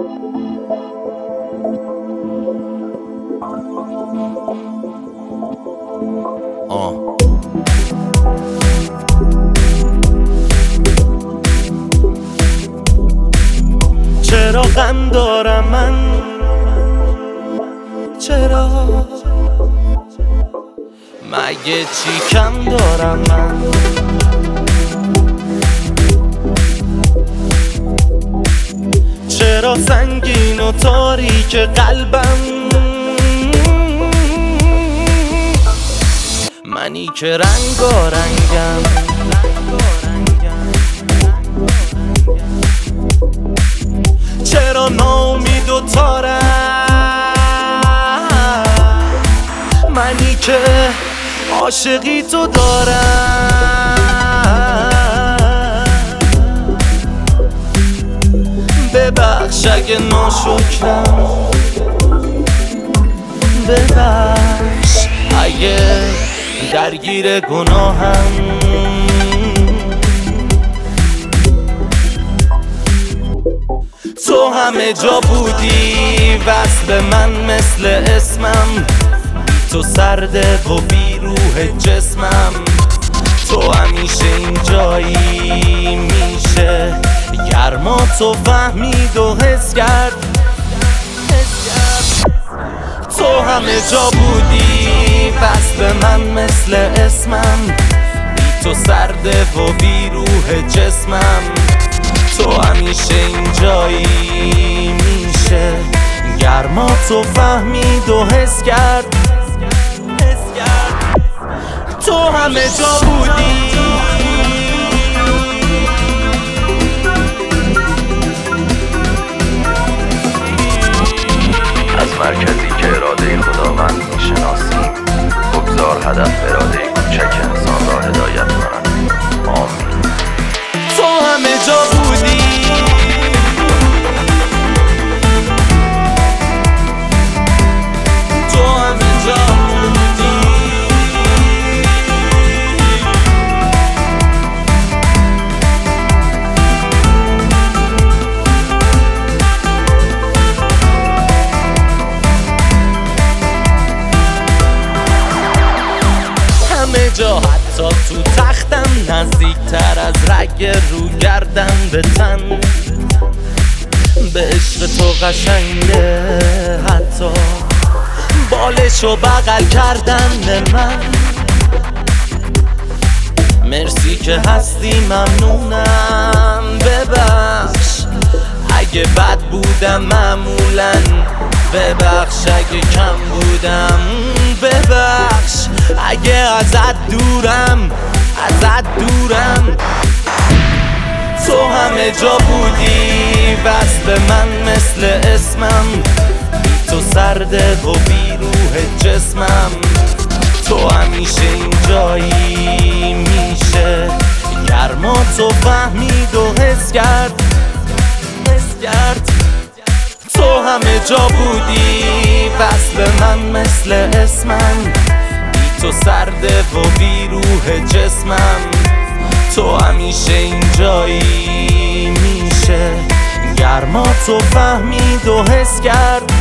چرا غم دارم من؟ چرا؟ مگه چی کم دارم من؟ چرا سنگین و تاریک قلبم، منی که رنگارنگم؟ چرا ناامید و تارم، منی که عاشقی تو دارم؟ ببخش اگه ناشکرم، ببخش اگه درگیر گناهم. تو همه جا بودی وصل من مثل اسمم، تو سرده و بی روح جسمم. تو همیشه اینجایی، میشه گرما تو فهمید و حس کرد. تو همه جا بودی وصل من مثل اسمم، تو سرده و بی روح جسمم. تو همیشه اینجایی، میشه گرما تو فهمید و حس کرد. تو همه جا بودی. از مرکزی که اراده خداوند میشناسیم، بگذار هدف اراده کوچک انسان را هدایت کند. آمین. تو همه جا بودی. تو همه جا بودی. همه جا، حتی تو تختم، نزدیکتر از رگ رو گردن به تن. به عشق تو قشنگه حتی بالشو بغل کردن من. مرسی که هستی، ممنونم. ببخش اگه بد بودم معمولاً، ببخش اگه کم بودم، ببخش اگه ازت دورم، ازت دورم. تو همه جا بودی وصل من مثل اسمم، تو سرده و بی روح جسمم. تو همیشه اینجایی، میشه گرما تو فهمید و حس کرد. تو همه جا بودی وصل من مثل اسمم، تو سرده و بی روح جسمم. تو همیشه اینجایی، میشه گرما تو فهمید و حس کرد.